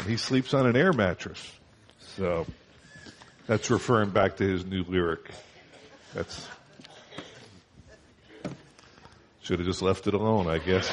He sleeps on an air mattress. So that's referring back to his new lyric. Should have just left it alone, I guess.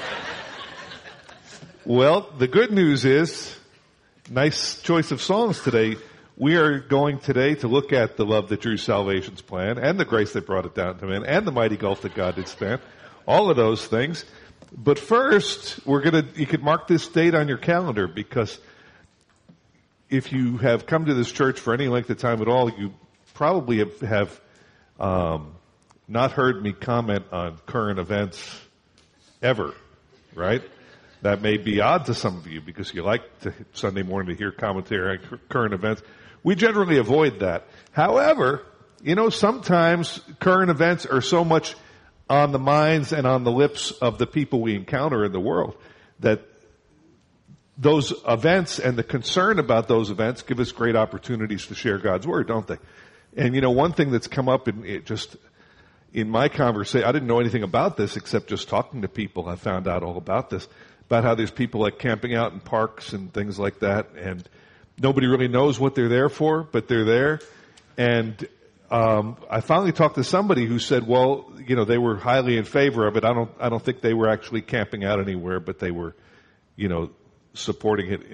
Well, the good news is, nice choice of songs today. We are going today to look at the love that drew salvation's plan, and the grace that brought it down to men, and the mighty gulf that God did span. All of those things. But first, you could mark this date on your calendar, because if you have come to this church for any length of time at all, you probably have not heard me comment on current events ever, right? That may be odd to some of you because you like Sunday morning to hear commentary on current events. We generally avoid that. However, sometimes current events are so much on the minds and on the lips of the people we encounter in the world that those events and the concern about those events give us great opportunities to share God's Word, don't they? And one thing that's come up in my conversation, I didn't know anything about this except just talking to people. I found out all about this, about how there's people like camping out in parks and things like that, and nobody really knows what they're there for, but they're there. And I finally talked to somebody who said, well, they were highly in favor of it. I don't think they were actually camping out anywhere, but they were, supporting it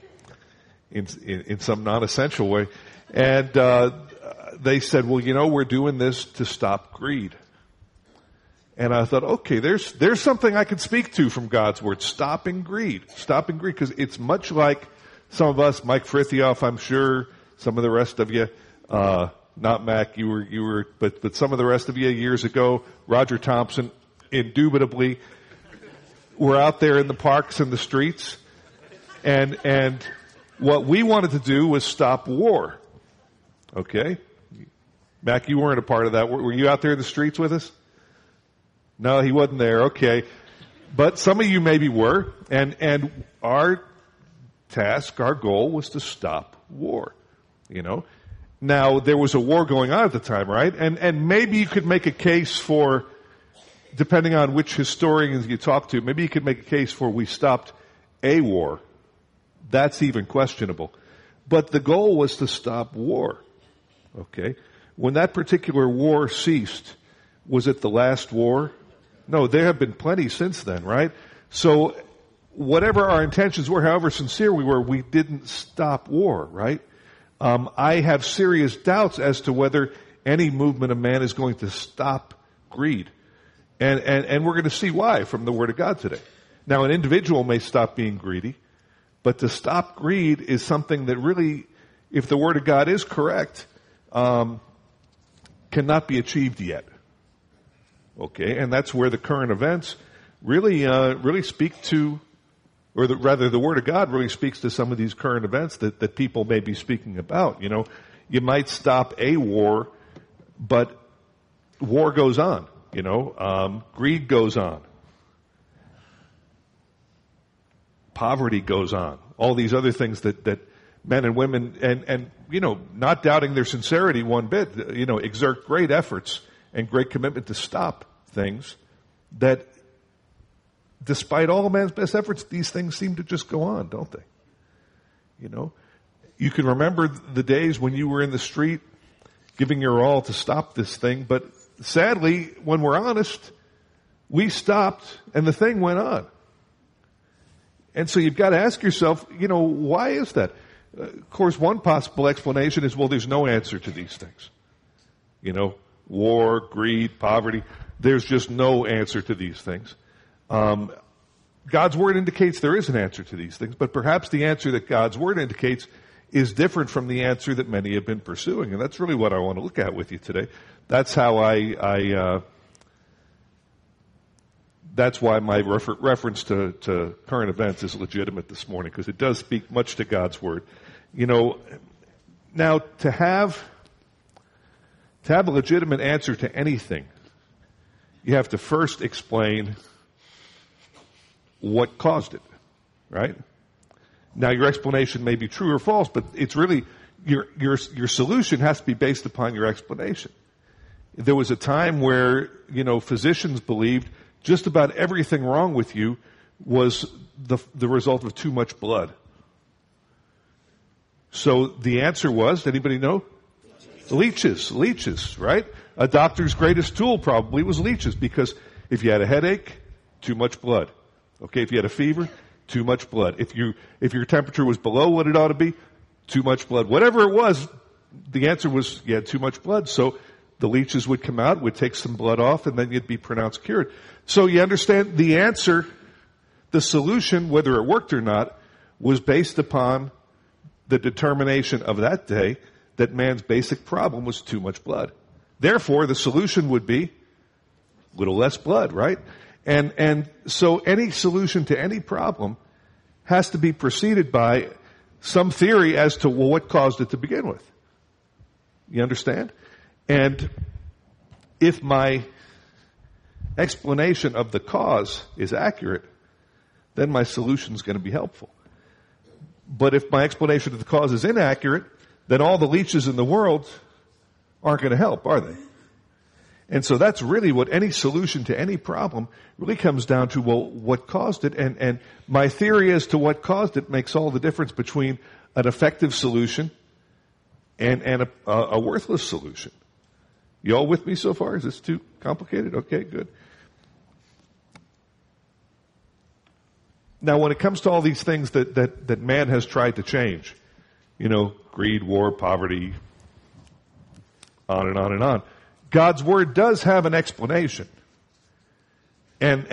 in some non-essential way. And they said, well, we're doing this to stop greed. And I thought, okay, there's something I can speak to from God's Word. Stopping greed, because it's much like some of us, Mike Frithioff, I'm sure, some of the rest of you, not Mac, you were, but some of the rest of you years ago, Roger Thompson, indubitably, were out there in the parks and the streets, and what we wanted to do was stop war. Okay? Mac, you weren't a part of that. Were you out there in the streets with us? No, he wasn't there. Okay. But some of you maybe were, and our task, our goal was to stop war. Now, there was a war going on at the time, right? And maybe you could make a case for, depending on which historians you talk to, maybe you could make a case for we stopped a war. That's even questionable. But the goal was to stop war. Okay? When that particular war ceased, was it the last war? No, there have been plenty since then, right? So, whatever our intentions were, however sincere we were, we didn't stop war, right? I have serious doubts as to whether any movement of man is going to stop greed. And we're going to see why from the Word of God today. Now, an individual may stop being greedy, but to stop greed is something that really, if the Word of God is correct, cannot be achieved yet. Okay, and that's where the current events really speak to, or rather the Word of God really speaks to some of these current events that people may be speaking about. You might stop a war, but war goes on. Greed goes on. Poverty goes on. All these other things that men and women, and not doubting their sincerity one bit, exert great efforts and great commitment to stop things that, despite all man's best efforts, these things seem to just go on, don't they? You can remember the days when you were in the street giving your all to stop this thing, but sadly, when we're honest, we stopped and the thing went on. And so you've got to ask yourself, why is that? Of course, one possible explanation is, well, there's no answer to these things. War, greed, poverty. There's just no answer to these things. God's Word indicates there is an answer to these things, but perhaps the answer that God's Word indicates is different from the answer that many have been pursuing. And that's really what I want to look at with you today. That's how that's why my reference to current events is legitimate this morning, because it does speak much to God's Word. Now to have a legitimate answer to anything, you have to first explain what caused it, right? Now your explanation may be true or false, but it's really, your solution has to be based upon your explanation. There was a time where, physicians believed just about everything wrong with you was the result of too much blood. So the answer was, anybody know? Leeches, right? A doctor's greatest tool probably was leeches, because if you had a headache, too much blood. Okay, if you had a fever, too much blood. If your temperature was below what it ought to be, too much blood. Whatever it was, the answer was you had too much blood. So the leeches would come out, would take some blood off, and then you'd be pronounced cured. So you understand the answer, the solution, whether it worked or not, was based upon the determination of that day that man's basic problem was too much blood. Therefore, the solution would be a little less blood, right? And so any solution to any problem has to be preceded by some theory as to what caused it to begin with. You understand? And if my explanation of the cause is accurate, then my solution is going to be helpful. But if my explanation of the cause is inaccurate, then all the leeches in the world aren't going to help, are they? And so that's really what any solution to any problem really comes down to, well, what caused it? And my theory as to what caused it makes all the difference between an effective solution and a worthless solution. You all with me so far? Is this too complicated? Okay, good. Now, when it comes to all these things that man has tried to change, greed, war, poverty, on and on and on, God's Word does have an explanation and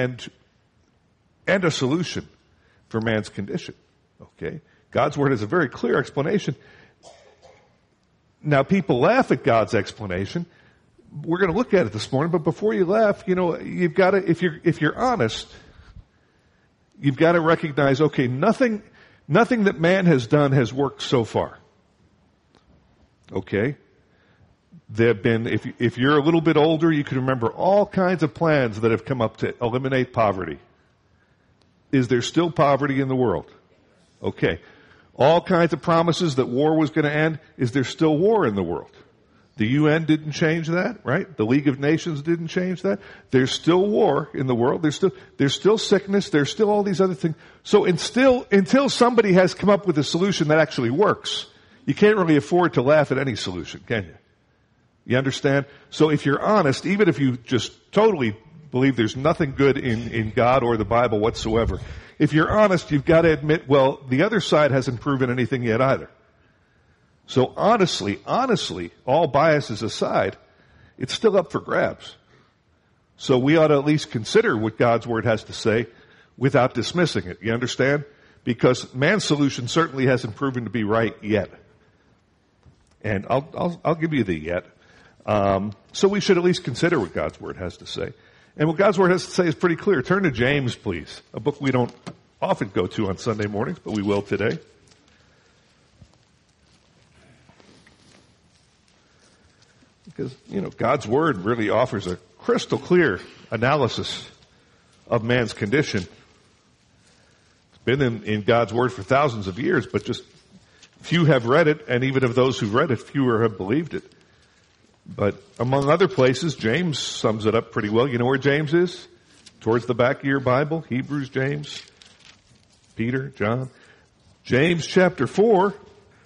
a solution for man's condition. Okay? God's Word has a very clear explanation. Now, people laugh at God's explanation. We're going to look at it this morning, but before you laugh, you've got to, if you're honest, you've got to recognize, okay, nothing that man has done has worked so far. Okay? There have been, if you're a little bit older, you can remember all kinds of plans that have come up to eliminate poverty. Is there still poverty in the world? Okay. All kinds of promises that war was going to end. Is there still war in the world? The UN didn't change that, right? The League of Nations didn't change that. There's still war in the world. There's still sickness. There's still all these other things. So until somebody has come up with a solution that actually works, you can't really afford to laugh at any solution, can you? You understand? So if you're honest, even if you just totally believe there's nothing good in God or the Bible whatsoever, if you're honest, you've got to admit, well, the other side hasn't proven anything yet either. So honestly, all biases aside, it's still up for grabs. So we ought to at least consider what God's Word has to say without dismissing it. You understand? Because man's solution certainly hasn't proven to be right yet. And I'll give you the yet. So we should at least consider what God's Word has to say. And what God's Word has to say is pretty clear. Turn to James, please. A book we don't often go to on Sunday mornings, but we will today. Because, God's Word really offers a crystal clear analysis of man's condition. It's been in God's Word for thousands of years, but just few have read it, and even of those who've read it, fewer have believed it. But among other places, James sums it up pretty well. You know where James is? Towards the back of your Bible. Hebrews, James, Peter, John. James chapter 4.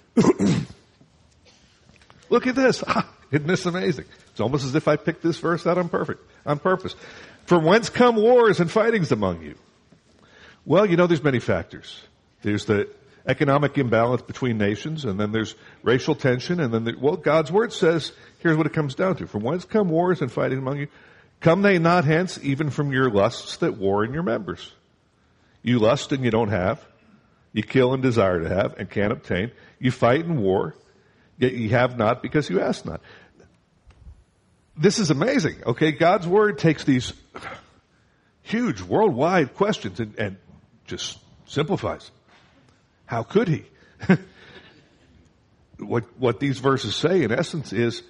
Look at this. Isn't this amazing? It's almost as if I picked this verse out on purpose. From whence come wars and fightings among you? Well, there's many factors. There's the economic imbalance between nations, and then there's racial tension, and then God's Word says, here's what it comes down to. From whence come wars and fighting among you? Come they not hence, even from your lusts that war in your members? You lust and you don't have. You kill and desire to have and can't obtain. You fight and war, yet you have not because you ask not. This is amazing, okay? God's Word takes these huge worldwide questions and just simplifies them. How could he? What these verses say, in essence, is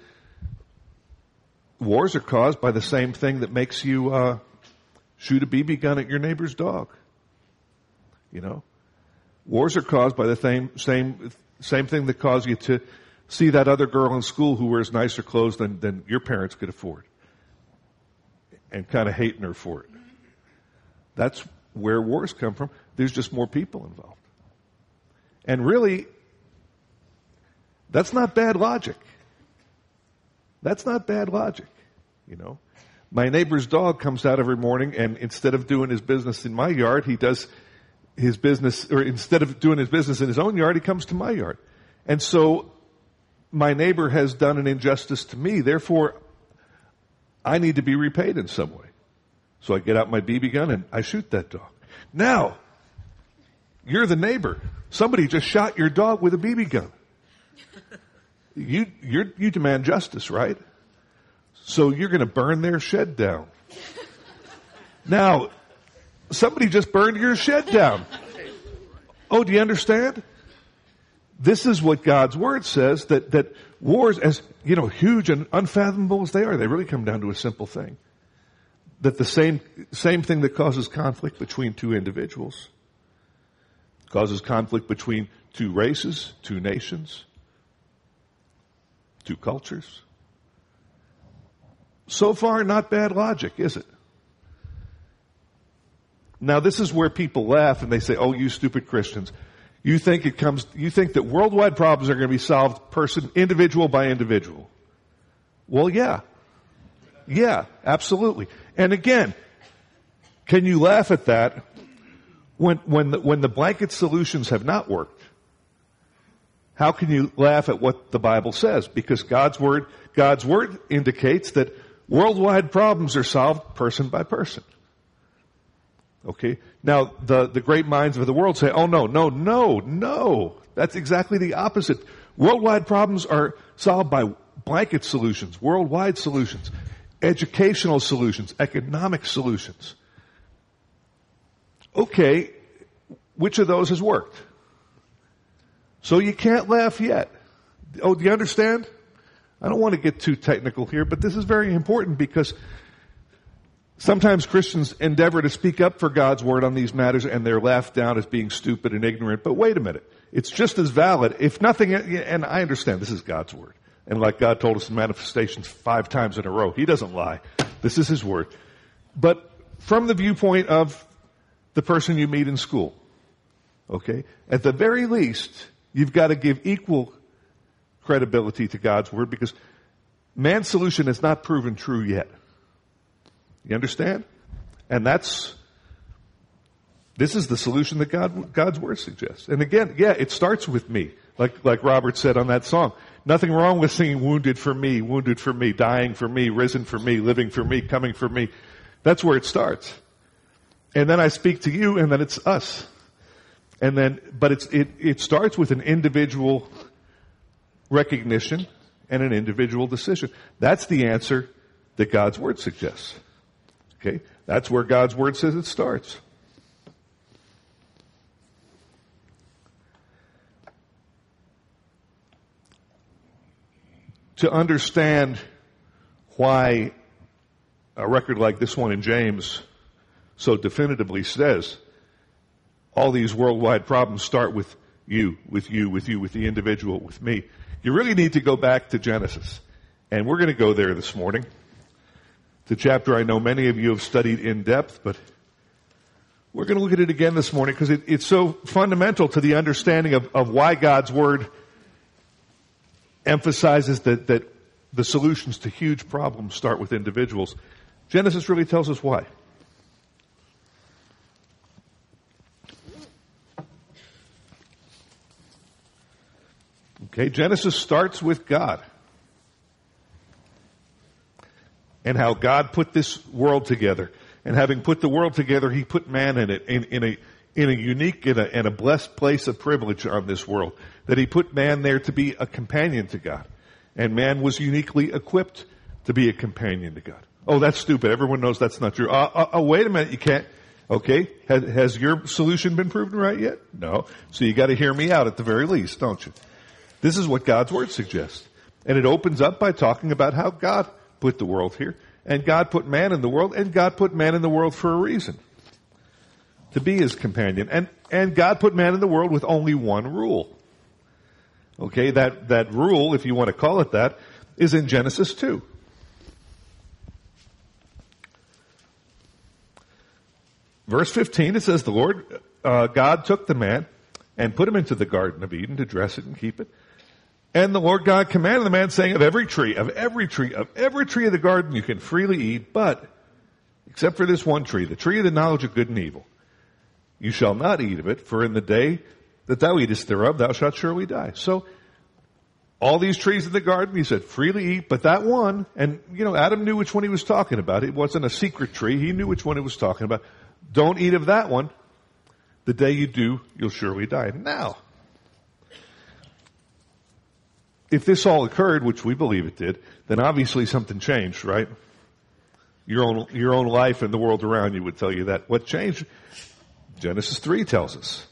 wars are caused by the same thing that makes you shoot a BB gun at your neighbor's dog. Wars are caused by the same thing that caused you to see that other girl in school who wears nicer clothes than your parents could afford, and kind of hating her for it. That's where wars come from. There's just more people involved. And really, That's not bad logic. That's not bad logic, you know. My neighbor's dog comes out every morning, and instead of doing his business in my yard, he does his business, or instead of doing his business in his own yard, he comes to my yard. And so my neighbor has done an injustice to me. Therefore, I need to be repaid in some way. So I get out my BB gun and I shoot that dog. Now, you're the neighbor. Somebody just shot your dog with a BB gun. You demand justice, right? So you're going to burn their shed down. Now, somebody just burned your shed down. Oh, do you understand? This is what God's Word says, that wars, as you know, huge and unfathomable as they are, they really come down to a simple thing. That the same thing that causes conflict between two individuals causes conflict between two races, two nations, two cultures. So far, not bad logic, is it? Now, this is where people laugh and they say, "Oh, you stupid Christians. You think that worldwide problems are going to be solved individual by individual." Well, yeah. Yeah, absolutely. And again, can you laugh at that when the blanket solutions have not worked? How can you laugh at what the Bible says? Because God's word indicates that worldwide problems are solved person by person. Okay? Now, the great minds of the world say, "Oh, no. That's exactly the opposite. Worldwide problems are solved by blanket solutions, worldwide solutions, educational solutions, economic solutions." Okay, which of those has worked? So you can't laugh yet. Oh, do you understand? I don't want to get too technical here, but this is very important because sometimes Christians endeavor to speak up for God's Word on these matters and they're laughed down as being stupid and ignorant. But wait a minute. It's just as valid, if nothing, and I understand this is God's Word. And like God told us in Manifestations 5 times in a row, He doesn't lie. This is His Word. But from the viewpoint of the person you meet in school, okay, at the very least, you've got to give equal credibility to God's Word because man's solution has not proven true yet. You understand? And this is the solution that God's Word suggests. And again, yeah, it starts with me. Like Robert said on that song. Nothing wrong with singing wounded for me, dying for me, risen for me, living for me, coming for me. That's where it starts. And then I speak to you and then it's us. But it starts with an individual recognition and an individual decision. That's the answer that God's Word suggests. Okay? That's where God's Word says it starts. To understand why a record like this one in James so definitively says all these worldwide problems start with you, with the individual, with me, you really need to go back to Genesis. And we're going to go there this morning. The chapter I know many of you have studied in depth, but we're going to look at it again this morning because it's so fundamental to the understanding of why God's Word emphasizes that the solutions to huge problems start with individuals. Genesis really tells us why. Okay, Genesis starts with God. And how God put this world together. And having put the world together, He put man in it, in a unique and a blessed place of privilege on this world. That He put man there to be a companion to God. And man was uniquely equipped to be a companion to God. Oh, that's stupid. Everyone knows that's not true. Wait a minute, you can't. Okay, has your solution been proven right yet? No. So you got to hear me out at the very least, don't you? This is what God's Word suggests. And it opens up by talking about how God put the world here. And God put man in the world. And God put man in the world for a reason. To be His companion. And God put man in the world with only one rule. Okay, that rule, if you want to call it that, is in Genesis 2. Verse 15, it says, the Lord God took the man and put him into the Garden of Eden to dress it and keep it. And the Lord God commanded the man, saying, of every tree of the garden you can freely eat, but except for this one tree, the tree of the knowledge of good and evil. You shall not eat of it, for in the day that thou eatest thereof, thou shalt surely die. So, all these trees in the garden, he said, freely eat, but that one, and Adam knew which one he was talking about. It wasn't a secret tree. He knew which one he was talking about. Don't eat of that one. The day you do, you'll surely die. Now, if this all occurred, which we believe it did, then obviously something changed, right? Your own life and the world around you would tell you that. What changed? Genesis 3 tells us.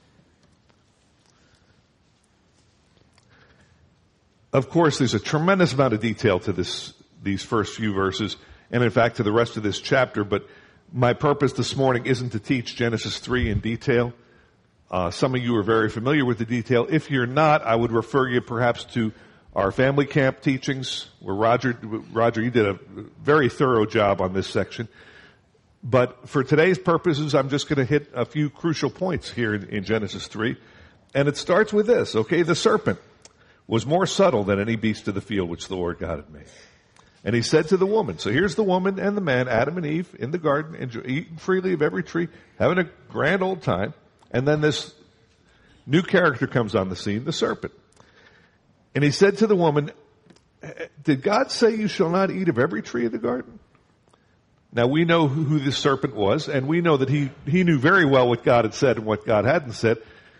Of course, there's a tremendous amount of detail to these first few verses, and in fact to the rest of this chapter, but my purpose this morning isn't to teach Genesis 3 in detail. Some of you are very familiar with the detail. If you're not, I would refer you perhaps to our family camp teachings, where Roger, you did a very thorough job on this section. But for today's purposes, I'm just going to hit a few crucial points here in Genesis 3. And it starts with this, okay? The serpent was more subtle than any beast of the field which the Lord God had made. And he said to the woman, so here's the woman and the man, Adam and Eve, in the garden, eating freely of every tree, having a grand old time. And then this new character comes on the scene, the serpent. And he said to the woman, did God say you shall not eat of every tree of the garden? Now we know who this serpent was, and we know that he knew very well what God had said and what God hadn't said.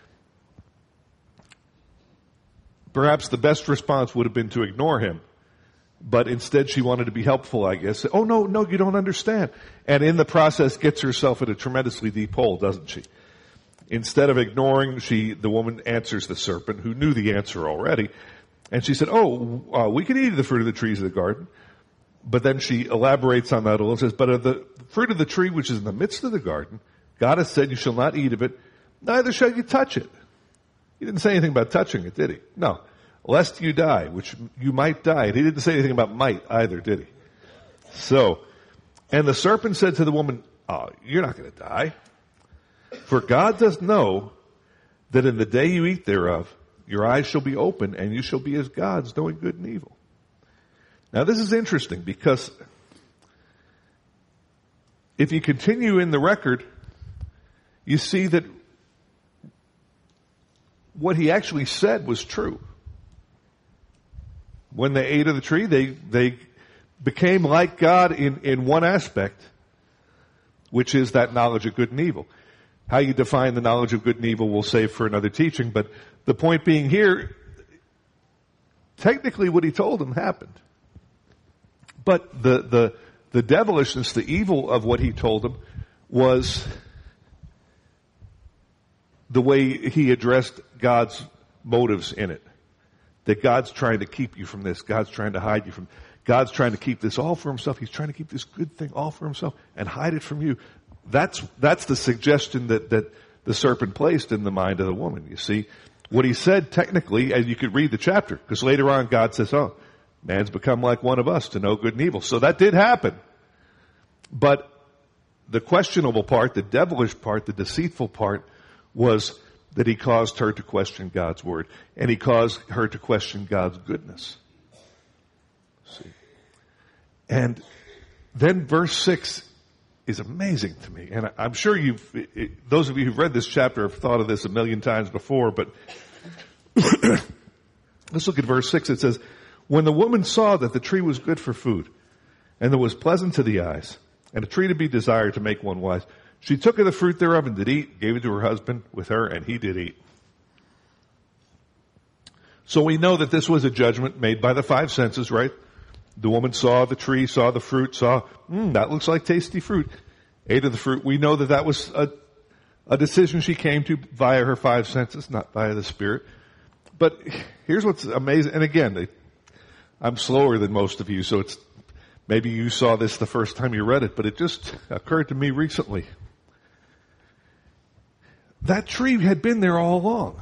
Perhaps the best response would have been to ignore him. But instead she wanted to be helpful, I guess. Oh, no, you don't understand. And in the process gets herself in a tremendously deep hole, doesn't she? Instead of ignoring, the woman answers the serpent, who knew the answer already. And she said, we can eat of the fruit of the trees of the garden. But then she elaborates on that a little and says, but of the fruit of the tree which is in the midst of the garden, God has said you shall not eat of it, neither shall you touch it. He didn't say anything about touching it, did he? No. Lest you die, which you might die. And he didn't say anything about might either, did he? So, and the serpent said to the woman, you're not going to die. For God does know that in the day you eat thereof, your eyes shall be open, and you shall be as gods, knowing good and evil. Now this is interesting, because if you continue in the record, you see that what he actually said was true. When they ate of the tree, they became like God in one aspect, which is that knowledge of good and evil. How you define the knowledge of good and evil we'll save for another teaching, but the point being here, technically what he told them happened. But the devilishness, the evil of what he told them was the way he addressed God's motives in it. That God's trying to keep you from this. God's trying to hide you from. God's trying to keep this all for himself. He's trying to keep this good thing all for himself and hide it from you. That's the suggestion that the serpent placed in the mind of the woman. You see, what he said technically, and you could read the chapter, because later on God says, man's become like one of us to know good and evil. So that did happen. But the questionable part, the devilish part, the deceitful part was that he caused her to question God's word. And he caused her to question God's goodness. See? And then verse 6 is amazing to me. And I'm sure those of you who've read this chapter have thought of this a million times before, but let's look at verse 6. It says, when the woman saw that the tree was good for food, and that was pleasant to the eyes, and a tree to be desired to make one wise, she took of the fruit thereof and did eat, gave it to her husband with her, and he did eat. So we know that this was a judgment made by the five senses, right? The woman saw the tree, saw the fruit, saw, that looks like tasty fruit, ate of the fruit. We know that was a decision she came to via her five senses, not via the Spirit. But here's what's amazing, and again, I'm slower than most of you, so maybe you saw this the first time you read it, but it just occurred to me recently. That tree had been there all along.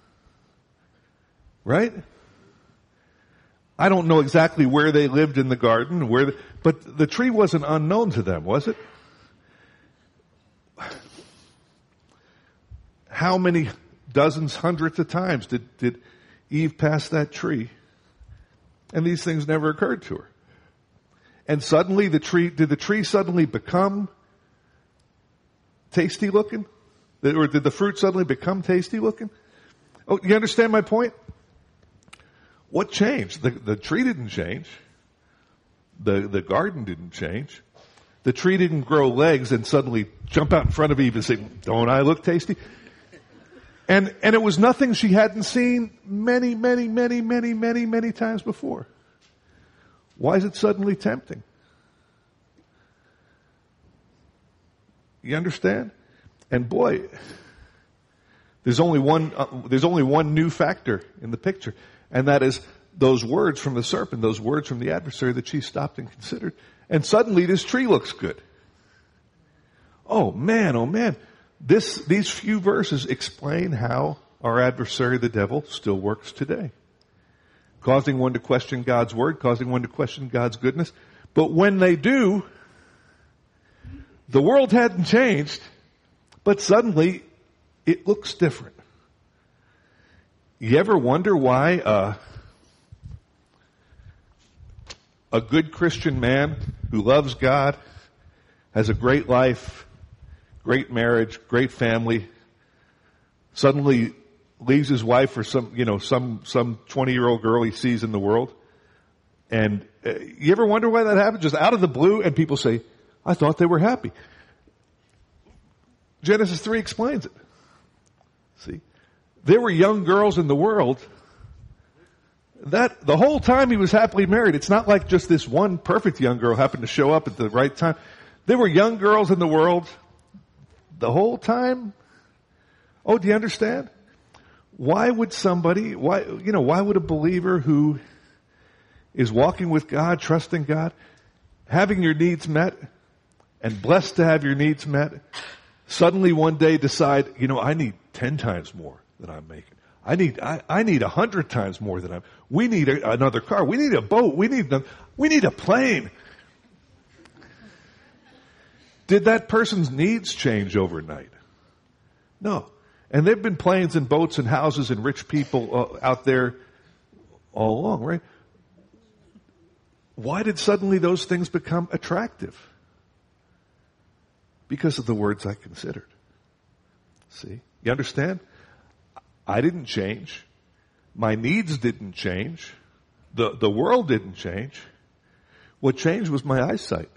Right? I don't know exactly where they lived in the garden, but the tree wasn't unknown to them, was it? How many dozens, hundreds of times did Eve passed that tree, and these things never occurred to her. And suddenly did the tree suddenly become tasty looking? Or did the fruit suddenly become tasty looking? Oh, you understand my point? What changed? The tree didn't change. The garden didn't change. The tree didn't grow legs and suddenly jump out in front of Eve and say, "Don't I look tasty?" And it was nothing she hadn't seen many times before. Why is it suddenly tempting? You understand? And boy, there's only one new factor in the picture, and that is those words from the serpent, those words from the adversary that she stopped and considered. And suddenly this tree looks good. Oh man. These few verses explain how our adversary, the devil, still works today. Causing one to question God's word, causing one to question God's goodness. But when they do, the world hadn't changed, but suddenly it looks different. You ever wonder why a good Christian man who loves God, has a great life, great marriage, great family, suddenly leaves his wife for some 20-year-old girl he sees in the world? And you ever wonder why that happened? Just out of the blue, and people say, "I thought they were happy." Genesis 3 explains it. See? There were young girls in the world that the whole time he was happily married. It's not like just this one perfect young girl happened to show up at the right time. There were young girls in the world the whole time. Oh, do you understand? Why would a believer who is walking with God, trusting God, having your needs met, and blessed to have your needs met, suddenly one day decide, I need 10 times more than I'm making. I need 100 times more than we need another car. We need a boat. We need a plane. Did that person's needs change overnight? No. And there've been planes and boats and houses and rich people out there all along, right? Why did suddenly those things become attractive? Because of the words I considered. See? You understand? I didn't change. My needs didn't change. The world didn't change. What changed was my eyesight.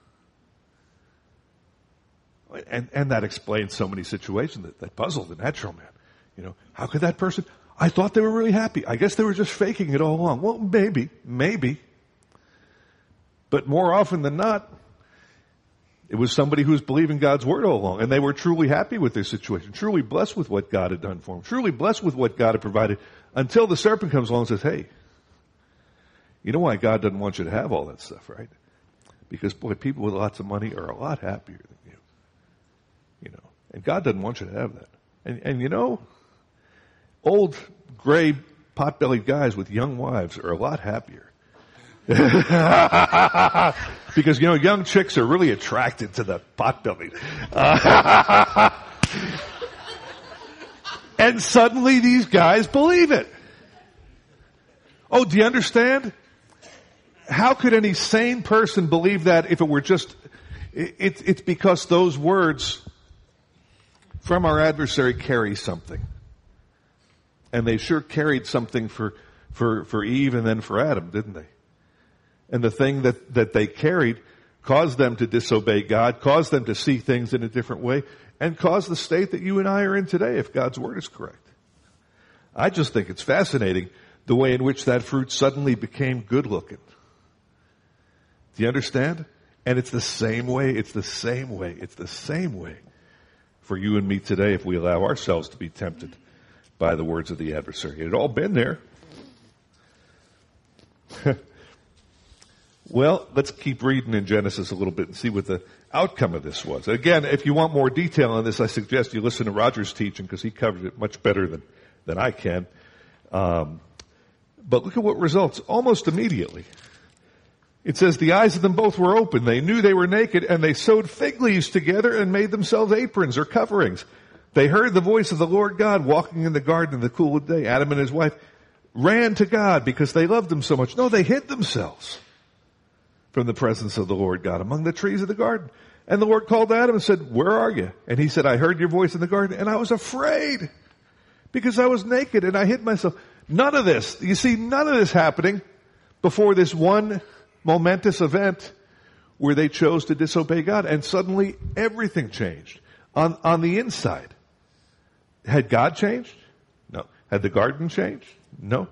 And that explains so many situations that puzzle the natural man. How could that person, I thought they were really happy. I guess they were just faking it all along. Well, maybe. But more often than not, it was somebody who was believing God's word all along, and they were truly happy with their situation, truly blessed with what God had done for them, truly blessed with what God had provided, until the serpent comes along and says, "Hey, you know why God doesn't want you to have all that stuff, right? Because, boy, people with lots of money are a lot happier than you. And God doesn't want you to have that. And old, gray, pot-bellied guys with young wives are a lot happier." Because, young chicks are really attracted to the pot-bellied. And suddenly these guys believe it. Oh, do you understand? How could any sane person believe that if it were just, it's because those words from our adversary carry something. And they sure carried something for Eve and then for Adam, didn't they? And the thing that they carried caused them to disobey God, caused them to see things in a different way, and caused the state that you and I are in today, if God's word is correct. I just think it's fascinating the way in which that fruit suddenly became good looking. Do you understand? And it's the same way for you and me today if we allow ourselves to be tempted by the words of the adversary. It had all been there. Well, let's keep reading in Genesis a little bit and see what the outcome of this was. Again, if you want more detail on this, I suggest you listen to Roger's teaching because he covered it much better than I can. But look at what results almost immediately. It says, the eyes of them both were open. They knew they were naked, and they sewed fig leaves together and made themselves aprons or coverings. They heard the voice of the Lord God walking in the garden in the cool of the day. Adam and his wife, ran to God because they loved him so much. No, they hid themselves from the presence of the Lord God among the trees of the garden. And the Lord called Adam and said, where are you? And he said, I heard your voice in the garden and I was afraid because I was naked and I hid myself. None of this, you see, none of this happening before this one momentous event where they chose to disobey God. And suddenly everything changed on the inside. Had God changed? No. Had the garden changed? No.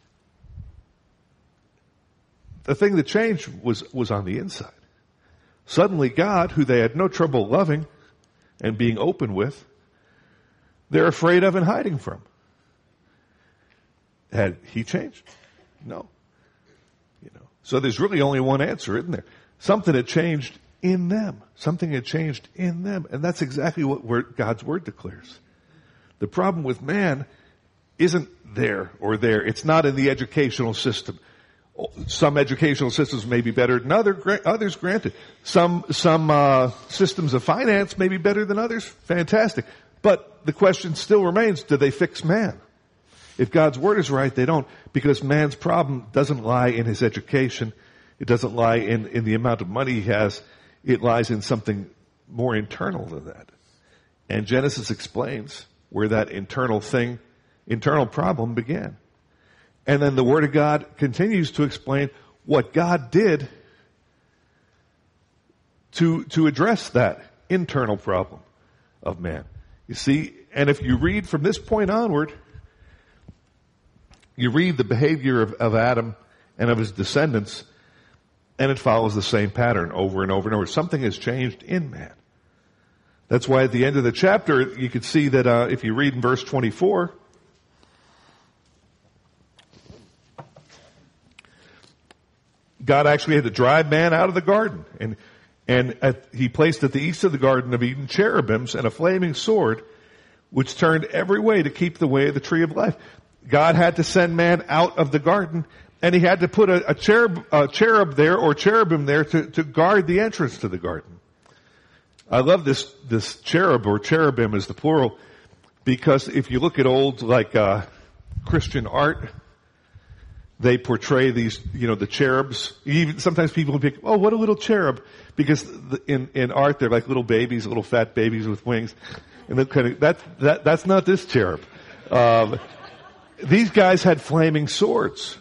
The thing that changed was on the inside. Suddenly God, who they had no trouble loving and being open with, they're afraid of and hiding from. Had he changed? No. So there's really only one answer, isn't there? Something had changed in them. Something had changed in them. And that's exactly what God's word declares. The problem with man isn't there or there. It's not in the educational system. Some educational systems may be better than others, granted. Some systems of finance may be better than others. Fantastic. But the question still remains, do they fix man? If God's word is right, they don't, because man's problem doesn't lie in his education. It doesn't lie in the amount of money he has. It lies in something more internal than that. And Genesis explains where that internal problem began. And then the Word of God continues to explain what God did to address that internal problem of man. You see, and if you read from this point onward, you read the behavior of Adam and of his descendants, and it follows the same pattern over and over and over. Something has changed in man. That's why at the end of the chapter, you can see that if you read in verse 24, God actually had to drive man out of the garden. And he placed at the east of the Garden of Eden cherubims and a flaming sword, which turned every way to keep the way of the tree of life. God had to send man out of the garden, and he had to put a cherub there or cherubim there to guard the entrance to the garden. I love this cherub or cherubim is the plural, because if you look at old Christian art, they portray these, the cherubs. Even sometimes people will pick, oh, what a little cherub, because in art they're like little babies, little fat babies with wings, and that's not this cherub. These guys had flaming swords.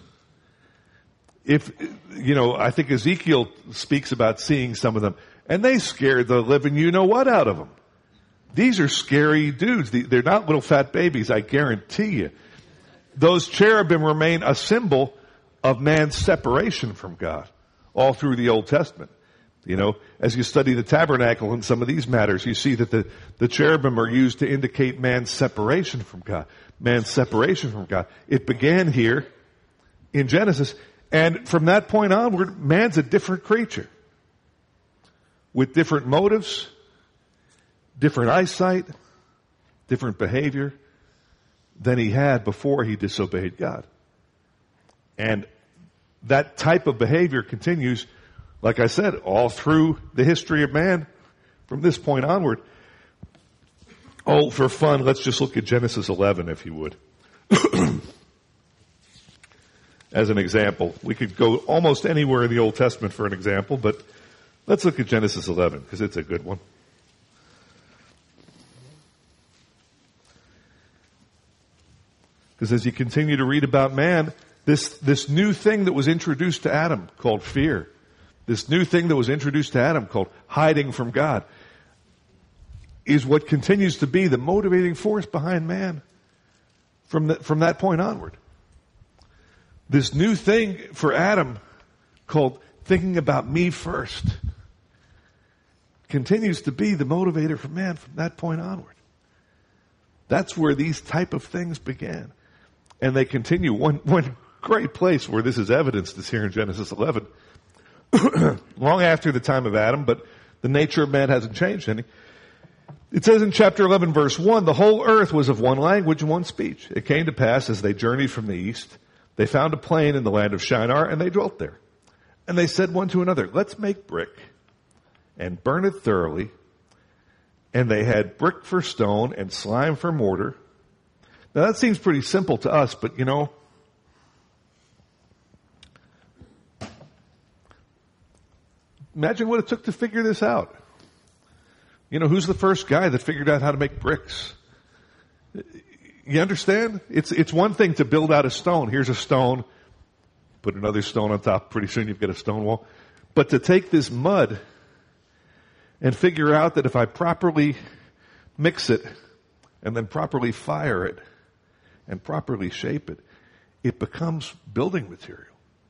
I think Ezekiel speaks about seeing some of them, and they scared the living you-know-what out of them. These are scary dudes. They're not little fat babies, I guarantee you. Those cherubim remain a symbol of man's separation from God all through the Old Testament. As you study the tabernacle and some of these matters, you see that the cherubim are used to indicate man's separation from God. Man's separation from God. It began here in Genesis, and from that point onward, man's a different creature with different motives, different eyesight, different behavior than he had before he disobeyed God. And that type of behavior continues, like I said, all through the history of man from this point onward. Oh, for fun, let's just look at Genesis 11, if you would. As an example. We could go almost anywhere in the Old Testament for an example, but let's look at Genesis 11, because it's a good one. Because as you continue to read about man, this new thing that was introduced to Adam called fear, this new thing that was introduced to Adam called hiding from God, is what continues to be the motivating force behind man from that point onward. This new thing for Adam called thinking about me first continues to be the motivator for man from that point onward. That's where these type of things began. And they continue. One great place where this is evidenced is here in Genesis 11. Long after the time of Adam, but the nature of man hasn't changed any. It says in chapter 11, verse 1, the whole earth was of one language and one speech. It came to pass as they journeyed from the east, they found a plain in the land of Shinar, and they dwelt there. And they said one to another, let's make brick and burn it thoroughly. And they had brick for stone and slime for mortar. Now that seems pretty simple to us, but Imagine what it took to figure this out. You know, who's the first guy that figured out how to make bricks? You understand? It's one thing to build out a stone. Here's a stone. Put another stone on top. Pretty soon you've got a stone wall. But to take this mud and figure out that if I properly mix it and then properly fire it and properly shape it, it becomes building material.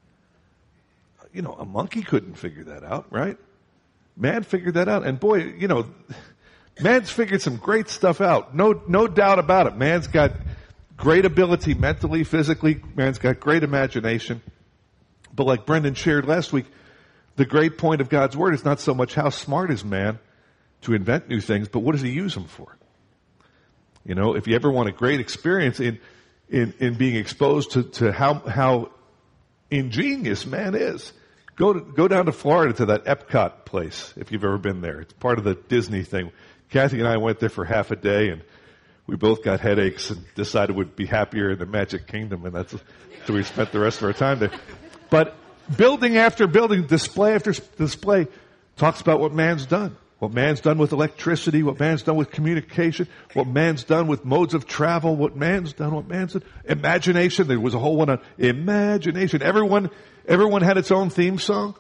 You know, a monkey couldn't figure that out, right? Man figured that out. And boy, you know, man's figured some great stuff out. No doubt about it. Man's got great ability mentally, physically. Man's got great imagination. But like Brendan shared last week, the great point of God's Word is not so much how smart is man to invent new things, but what does he use them for? You know, if you ever want a great experience in being exposed to how ingenious man is, go down to Florida to that Epcot place, if you've ever been there. It's part of the Disney thing. Kathy and I went there for half a day, and we both got headaches and decided we'd be happier in the Magic Kingdom, and so we spent the rest of our time there. But building after building, display after display, talks about what man's done. What man's done with electricity, what man's done with communication, what man's done with modes of travel, what man's done. Imagination, there was a whole one on imagination. Everyone had its own theme song.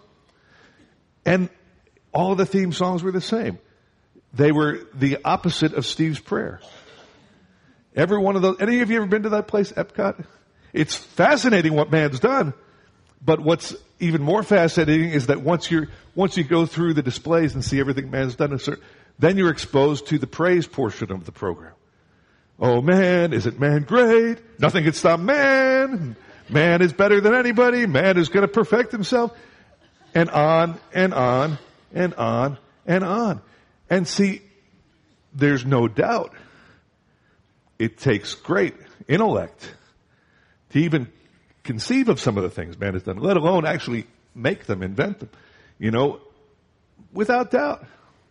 And all the theme songs were the same. They were the opposite of Steve's prayer. Every one of those, any of you ever been to that place, Epcot? It's fascinating what man's done. But what's even more fascinating is that once you go through the displays and see everything man's done, then you're exposed to the praise portion of the program. Oh man, isn't man great? Nothing can stop man. Man is better than anybody. Man is going to perfect himself. And on and on and on and on. And see, there's no doubt it takes great intellect to even conceive of some of the things man has done, let alone actually make them, invent them, you know, without doubt.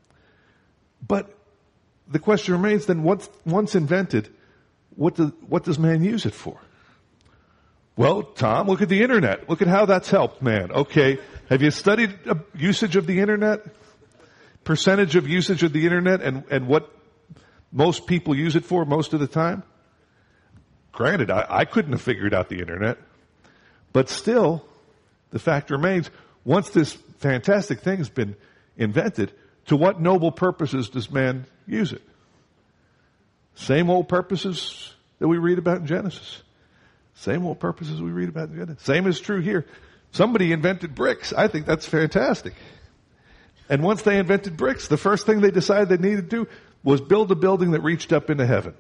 But the question remains then, once invented, what does man use it for? Well, Tom, look at the internet. Look at how that's helped man. Okay, have you studied usage of the internet? Percentage of usage of the internet and what most people use it for most of the time? Granted, I couldn't have figured out the internet. But still, the fact remains, once this fantastic thing has been invented, to what noble purposes does man use it? Same old purposes that we read about in Genesis. Same old purposes we read about in Genesis. Same is true here. Somebody invented bricks. I think that's fantastic. And once they invented bricks, the first thing they decided they needed to do was build a building that reached up into heaven.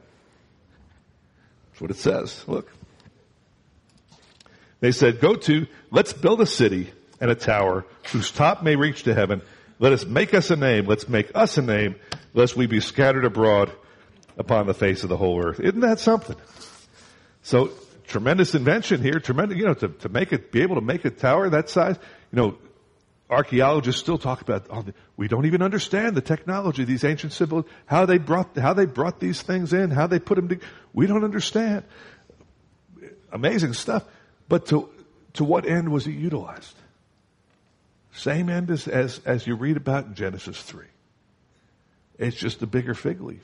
That's what it says. Look. They said, let's build a city and a tower whose top may reach to heaven. Let us make us a name. Let's make us a name, lest we be scattered abroad upon the face of the whole earth. Isn't that something? So, tremendous invention here. Tremendous, you know, to be able to make a tower that size. You know, archaeologists still talk about, we don't even understand the technology of these ancient civilizations, how they brought these things in, how they put them together. We don't understand. Amazing stuff. But to what end was it utilized? Same end as you read about in Genesis 3. It's just a bigger fig leaf.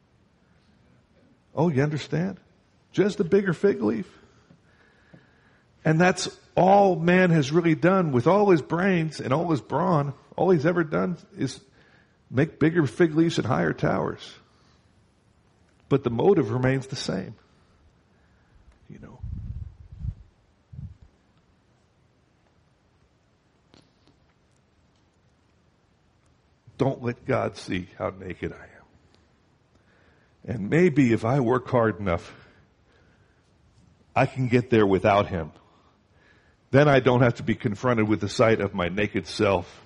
Oh, you understand? Just a bigger fig leaf. And that's all man has really done with all his brains and all his brawn. All he's ever done is make bigger fig leaves and higher towers. But the motive remains the same. You know. Don't let God see how naked I am. And maybe if I work hard enough, I can get there without Him. Then I don't have to be confronted with the sight of my naked self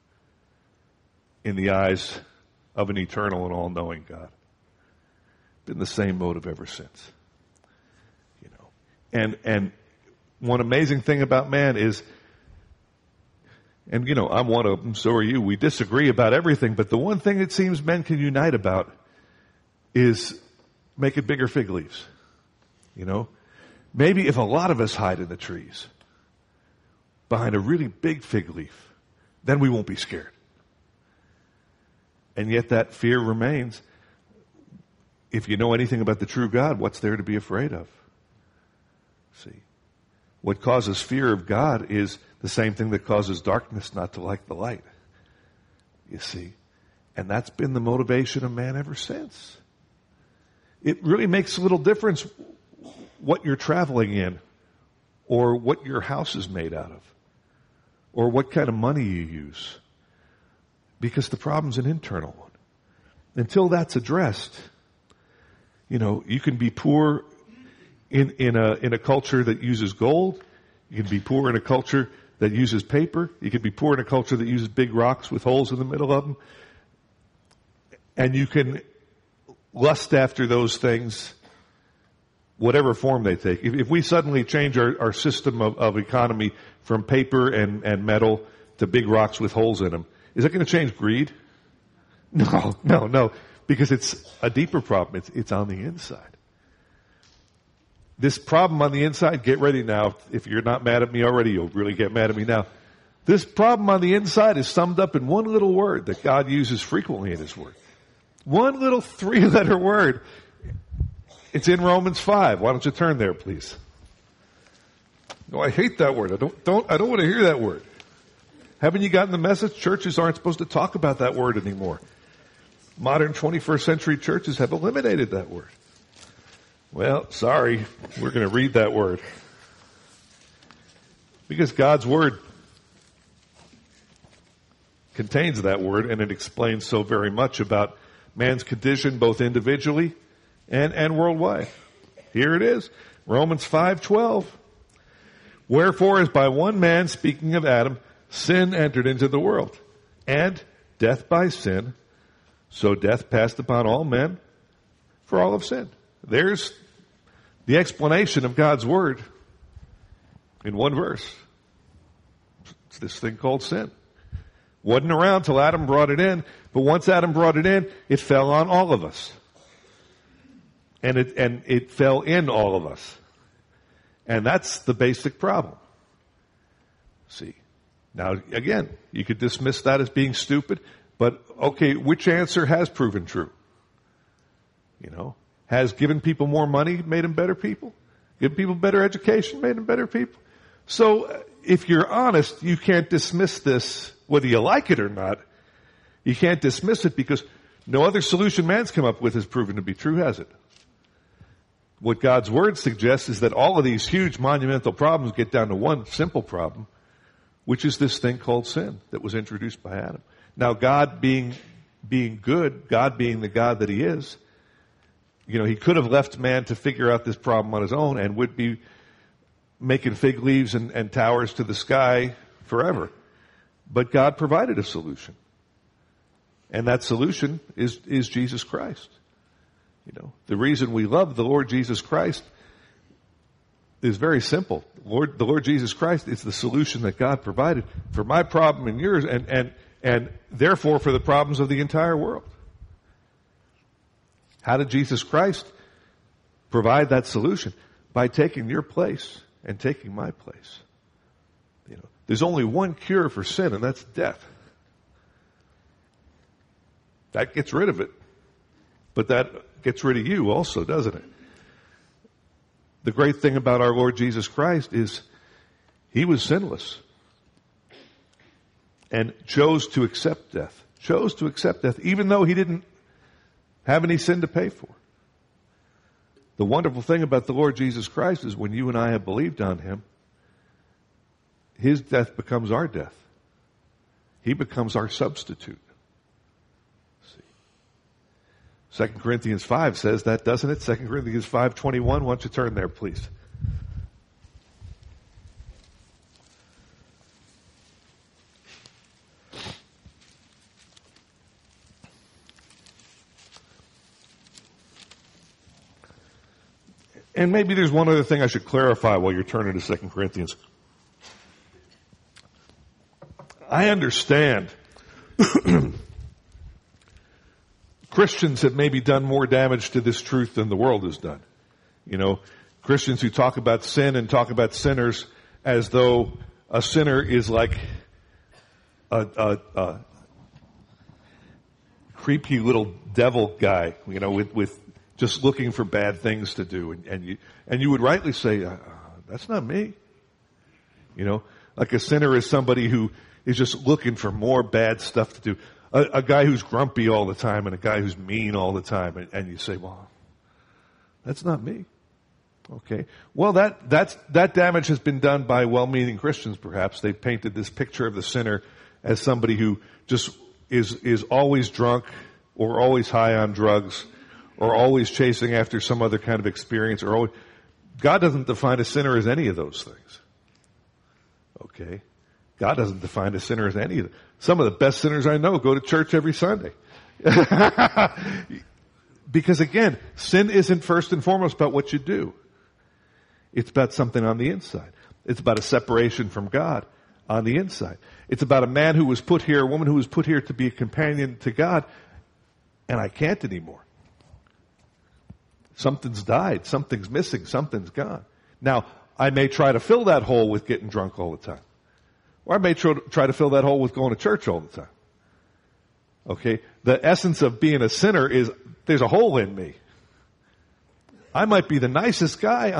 in the eyes of an eternal and all-knowing God. Been the same motive ever since. You know. And one amazing thing about man is, and you know, I'm one of them, so are you. We disagree about everything, but the one thing it seems men can unite about is making bigger fig leaves. You know? Maybe if a lot of us hide in the trees behind a really big fig leaf, then we won't be scared. And yet that fear remains. If you know anything about the true God, what's there to be afraid of? See, what causes fear of God is the same thing that causes darkness not to like the light. You see, and that's been the motivation of man ever since. It really makes a little difference what you're traveling in, or what your house is made out of, or what kind of money you use, because the problem's an internal one. Until that's addressed, you can be poor in a culture that uses gold. You can be poor in a culture that uses paper. You can be poor in a culture that uses big rocks with holes in the middle of them. And you can lust after those things, whatever form they take. If we suddenly change our system of economy from paper and metal to big rocks with holes in them, is that going to change greed? No. Because it's a deeper problem. It's on the inside. This problem on the inside, get ready now. If you're not mad at me already, you'll really get mad at me now. This problem on the inside is summed up in one little word that God uses frequently in His Word. One little 3-letter word. It's in Romans 5. Why don't you turn there, please? No, I hate that word. I don't want to hear that word. Haven't you gotten the message? Churches aren't supposed to talk about that word anymore. Modern 21st century churches have eliminated that word. Well, sorry, we're going to read that word. Because God's Word contains that word, and it explains so very much about man's condition, both individually and worldwide. Here it is, Romans 5:12. Wherefore, as by one man, speaking of Adam, sin entered into the world, and death by sin, so death passed upon all men, for all have sinned. There's the explanation of God's Word in one verse. It's this thing called sin. Wasn't around till Adam brought it in, but once Adam brought it in, it fell on all of us. And it fell in all of us. And that's the basic problem. See, now again, you could dismiss that as being stupid, but okay, which answer has proven true? Has giving people more money made them better people? Giving people better education made them better people? So if you're honest, you can't dismiss this, whether you like it or not. You can't dismiss it because no other solution man's come up with has proven to be true, has it? What God's Word suggests is that all of these huge monumental problems get down to one simple problem, which is this thing called sin that was introduced by Adam. Now, God being good, God being the God that He is, He could have left man to figure out this problem on his own and would be making fig leaves and towers to the sky forever. But God provided a solution. And that solution is Jesus Christ. The reason we love the Lord Jesus Christ is very simple. The Lord Jesus Christ is the solution that God provided for my problem and yours, and therefore for the problems of the entire world. How did Jesus Christ provide that solution? By taking your place and taking my place. There's only one cure for sin, and that's death. That gets rid of it. But that gets rid of you also, doesn't it? The great thing about our Lord Jesus Christ is He was sinless and chose to accept death. Chose to accept death, even though He didn't have any sin to pay for. The wonderful thing about the Lord Jesus Christ is when you and I have believed on Him, His death becomes our death. He becomes our substitute. 2 Corinthians 5 says that, doesn't it? 2 Corinthians 5:21. Why don't you turn there, please? And maybe there's one other thing I should clarify while you're turning to 2 Corinthians. I understand Christians have maybe done more damage to this truth than the world has done. Christians who talk about sin and talk about sinners as though a sinner is like a creepy little devil guy, with just looking for bad things to do, and you would rightly say, that's not me. Like a sinner is somebody who is just looking for more bad stuff to do. A guy who's grumpy all the time and a guy who's mean all the time, and you say, well, that's not me. Okay. Well, that damage has been done by well-meaning Christians, perhaps. They've painted this picture of the sinner as somebody who just is always drunk or always high on drugs or always chasing after some other kind of experience. God doesn't define a sinner as any of those things. Okay. God doesn't define a sinner as any of them. Some of the best sinners I know go to church every Sunday. Because again, sin isn't first and foremost about what you do. It's about something on the inside. It's about a separation from God on the inside. It's about a man who was put here, a woman who was put here to be a companion to God, and I can't anymore. Something's died, something's missing, something's gone. Now, I may try to fill that hole with getting drunk all the time. Or I may try to fill that hole with going to church all the time. Okay? The essence of being a sinner is there's a hole in me. I might be the nicest guy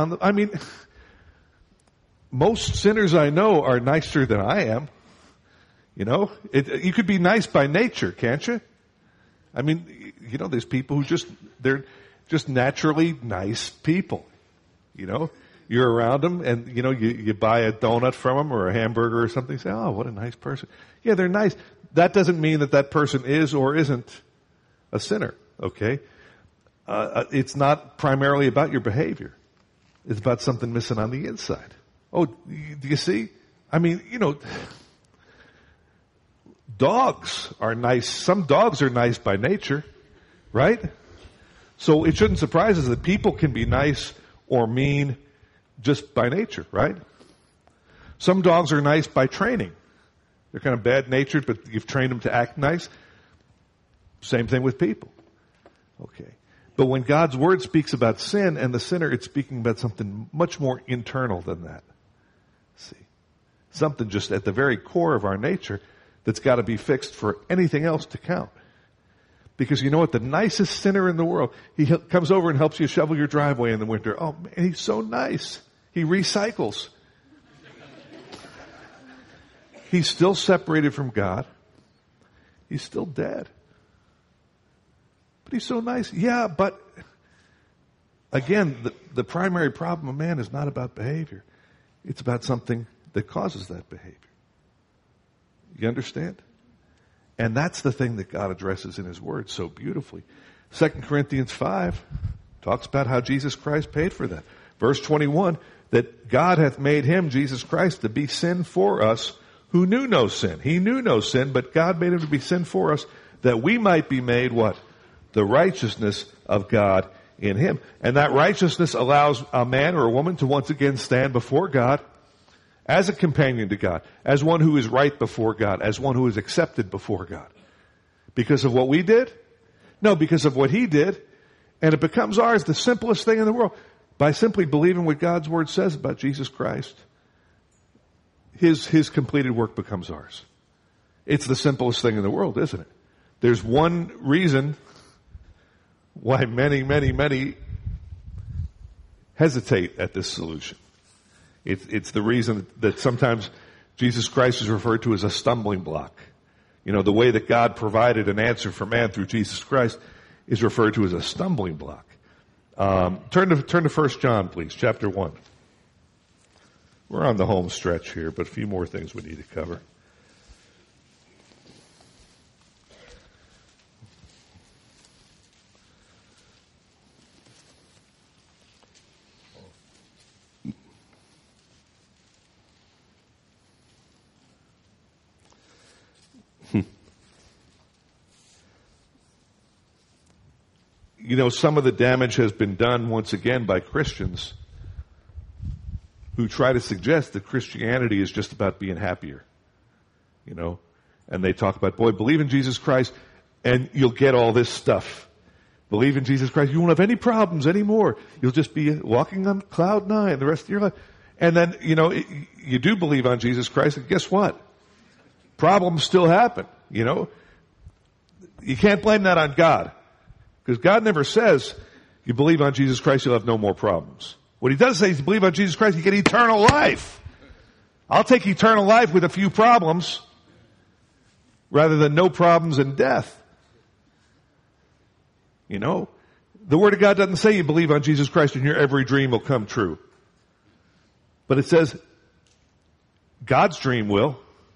most sinners I know are nicer than I am. You could be nice by nature, can't you? There's people who they're just naturally nice people. You're around them and, you buy a donut from them or a hamburger or something, you say, oh, what a nice person. Yeah, they're nice. That doesn't mean that person is or isn't a sinner, okay? It's not primarily about your behavior. It's about something missing on the inside. Oh, do you see? Dogs are nice. Some dogs are nice by nature, right? So it shouldn't surprise us that people can be nice or mean just by nature, right? Some dogs are nice by training. They're kind of bad-natured, but you've trained them to act nice. Same thing with people. Okay. But when God's Word speaks about sin and the sinner, it's speaking about something much more internal than that. See? Something just at the very core of our nature that's got to be fixed for anything else to count. Because you know what? The nicest sinner in the world, he comes over and helps you shovel your driveway in the winter. Oh, man, he's so nice. He recycles. He's still separated from God. He's still dead. But he's so nice. Yeah, but again, the primary problem of man is not about behavior. It's about something that causes that behavior. You understand? And that's the thing that God addresses in His Word so beautifully. 2 Corinthians 5 talks about how Jesus Christ paid for that. Verse 21, that God hath made Him, Jesus Christ, to be sin for us who knew no sin. He knew no sin, but God made Him to be sin for us that we might be made what? The righteousness of God in Him. And that righteousness allows a man or a woman to once again stand before God as a companion to God, as one who is right before God, as one who is accepted before God. Because of what we did? No, because of what He did. And it becomes ours, the simplest thing in the world. By simply believing what God's Word says about Jesus Christ, His completed work becomes ours. It's the simplest thing in the world, isn't it? There's one reason why many, many, many hesitate at this solution. It's the reason that sometimes Jesus Christ is referred to as a stumbling block. The way that God provided an answer for man through Jesus Christ is referred to as a stumbling block. Turn to 1 John, please, chapter 1. We're on the home stretch here, but a few more things we need to cover. Some of the damage has been done once again by Christians who try to suggest that Christianity is just about being happier. And they talk about, believe in Jesus Christ and you'll get all this stuff. Believe in Jesus Christ, you won't have any problems anymore. You'll just be walking on cloud 9 the rest of your life. And then, you do believe on Jesus Christ, and guess what? Problems still happen, you know. You can't blame that on God. Because God never says, you believe on Jesus Christ, you'll have no more problems. What he does say is, you believe on Jesus Christ, you get eternal life. I'll take eternal life with a few problems rather than no problems and death. You know, the Word of God doesn't say you believe on Jesus Christ and your every dream will come true. But it says God's dream will.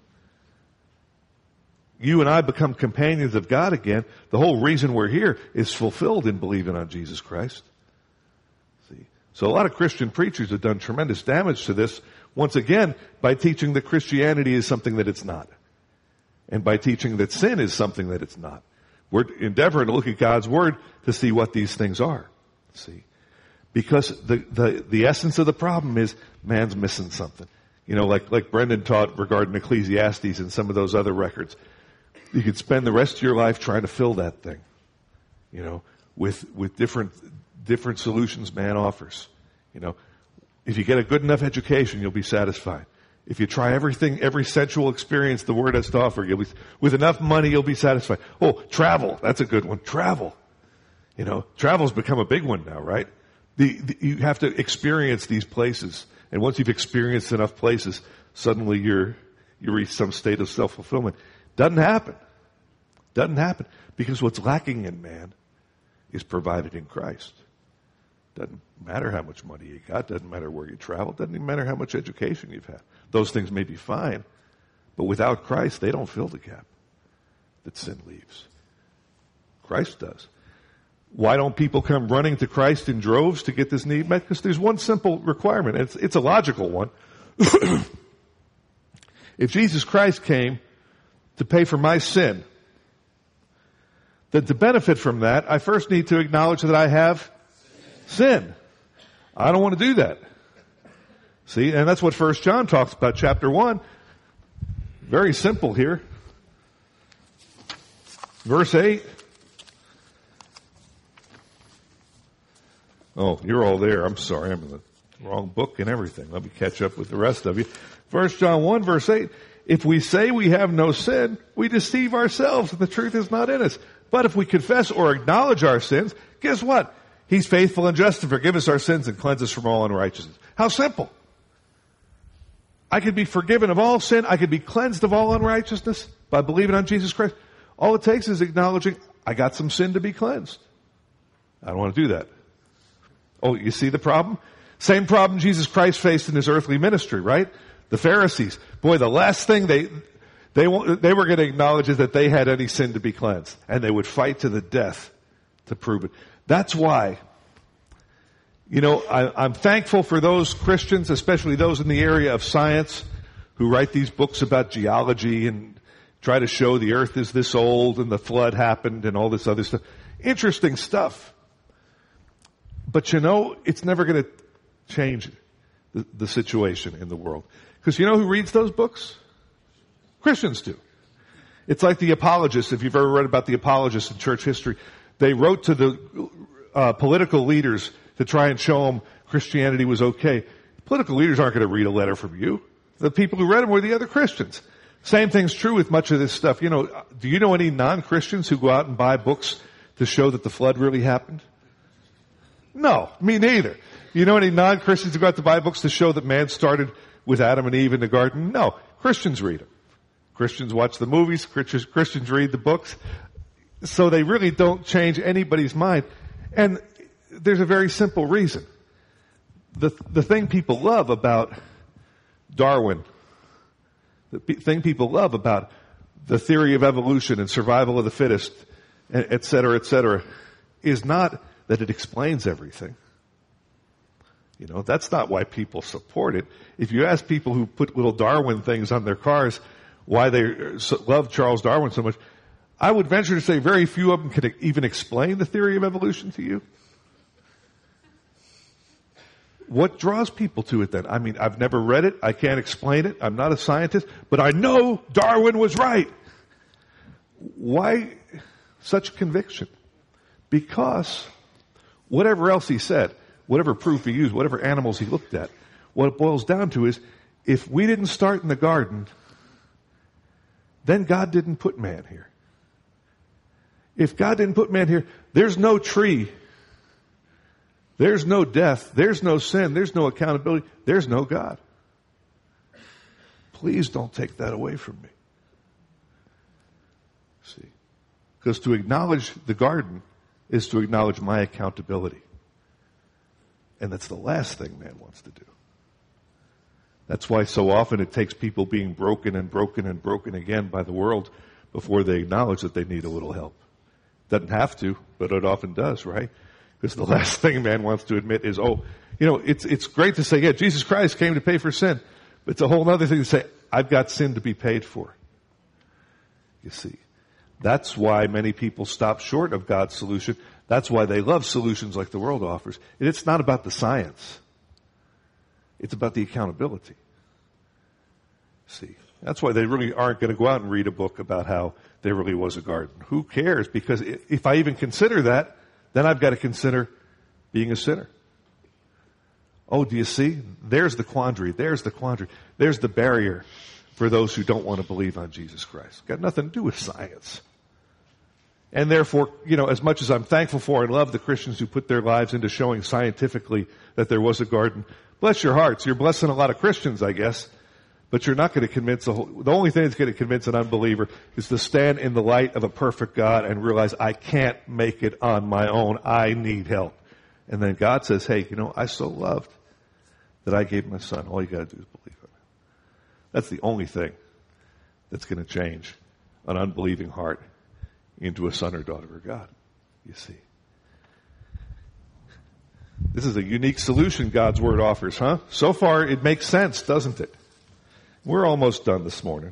You and I become companions of God again. The whole reason we're here is fulfilled in believing on Jesus Christ. See? So a lot of Christian preachers have done tremendous damage to this, once again, by teaching that Christianity is something that it's not. And by teaching that sin is something that it's not. We're endeavoring to look at God's Word to see what these things are. See? Because the essence of the problem is man's missing something. You know, like Brendan taught regarding Ecclesiastes and some of those other records. You could spend the rest of your life trying to fill that thing, you know, with different solutions man offers. You know, if you get a good enough education, you'll be satisfied. If you try everything, every sensual experience the Word has to offer, with enough money, you'll be satisfied. Oh, travel. That's a good one. Travel. You know, travel's become a big one now, right? You have to experience these places. And once you've experienced enough places, suddenly you reach some state of self-fulfillment. Doesn't happen. Doesn't happen. Because what's lacking in man is provided in Christ. Doesn't matter how much money you got. Doesn't matter where you travel. Doesn't even matter how much education you've had. Those things may be fine. But without Christ, they don't fill the gap that sin leaves. Christ does. Why don't people come running to Christ in droves to get this need met? Because there's one simple requirement. It's a logical one. If Jesus Christ came to pay for my sin, then to benefit from that, I first need to acknowledge that I have sin. I don't want to do that. See, and that's what 1 John talks about, chapter 1. Very simple here. Verse 8. Oh, you're all there. I'm sorry. I'm in the wrong book and everything. Let me catch up with the rest of you. 1 John 1, verse 8. If we say we have no sin, we deceive ourselves and the truth is not in us. But if we confess or acknowledge our sins, guess what? He's faithful and just to forgive us our sins and cleanse us from all unrighteousness. How simple. I could be forgiven of all sin. I could be cleansed of all unrighteousness by believing on Jesus Christ. All it takes is acknowledging I got some sin to be cleansed. I don't want to do that. Oh, you see the problem? Same problem Jesus Christ faced in his earthly ministry, right? The Pharisees. Boy, the last thing they were going to acknowledge is that they had any sin to be cleansed. And they would fight to the death to prove it. That's why, you know, I'm thankful for those Christians, especially those in the area of science, who write these books about geology and try to show the earth is this old and the flood happened and all this other stuff. Interesting stuff. But you know, it's never going to change the situation in the world. Because you know who reads those books? Christians do. It's like the apologists, if you've ever read about the apologists in church history. They wrote to the political leaders to try and show them Christianity was okay. Political leaders aren't going to read a letter from you. The people who read them were the other Christians. Same thing's true with much of this stuff. You know, do you know any non-Christians who go out and buy books to show that the flood really happened? No, me neither. You know any non-Christians who go out to buy books to show that man started with Adam and Eve in the garden? No. Christians read them. Christians watch the movies. Christians read the books. So they really don't change anybody's mind. And there's a very simple reason. The thing people love about Darwin, the thing people love about the theory of evolution and survival of the fittest, et cetera, is not that it explains everything. You know, that's not why people support it. If you ask people who put little Darwin things on their cars why they love Charles Darwin so much, I would venture to say very few of them can even explain the theory of evolution to you. What draws people to it then? I mean, I've never read it. I can't explain it. I'm not a scientist, but I know Darwin was right. Why such conviction? Because whatever else he said, whatever proof he used, whatever animals he looked at, what it boils down to is if we didn't start in the garden, then God didn't put man here. If God didn't put man here, there's no tree. There's no death. There's no sin. There's no accountability. There's no God. Please don't take that away from me. See? Because to acknowledge the garden is to acknowledge my accountability. And that's the last thing man wants to do. That's why so often it takes people being broken and broken and broken again by the world before they acknowledge that they need a little help. Doesn't have to, but it often does, right? Because the last thing man wants to admit is, it's great to say, yeah, Jesus Christ came to pay for sin. But it's a whole other thing to say, I've got sin to be paid for. You see, that's why many people stop short of God's solution. That's why they love solutions like the world offers. And it's not about the science. It's about the accountability. See, that's why they really aren't going to go out and read a book about how there really was a garden. Who cares? Because if I even consider that, then I've got to consider being a sinner. Oh, do you see? There's the quandary. There's the quandary. There's the barrier for those who don't want to believe on Jesus Christ. Got nothing to do with science. And therefore, as much as I'm thankful for and love the Christians who put their lives into showing scientifically that there was a garden, bless your hearts. You're blessing a lot of Christians, I guess. But you're not going to convince the only thing that's going to convince an unbeliever is to stand in the light of a perfect God and realize I can't make it on my own. I need help. And then God says, hey, I so loved that I gave my son. All you got to do is believe in it. That's the only thing that's going to change an unbelieving heart into a son or daughter of God. You see. This is a unique solution God's Word offers, huh? So far, it makes sense, doesn't it? We're almost done this morning.